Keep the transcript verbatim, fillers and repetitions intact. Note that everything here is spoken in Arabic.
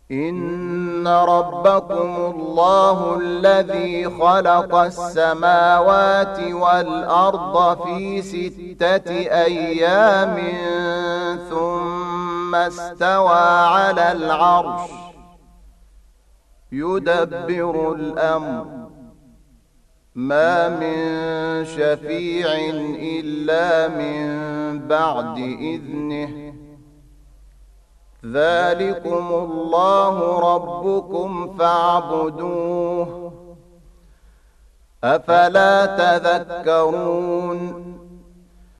إن ربكم الله الذي خلق السماوات والأرض في ستة أيام ثم استوى على العرش يدبر الأمر ما من شفيع إلا من بعد إذنه ذلكم الله ربكم فاعبدوه أفلا تذكرون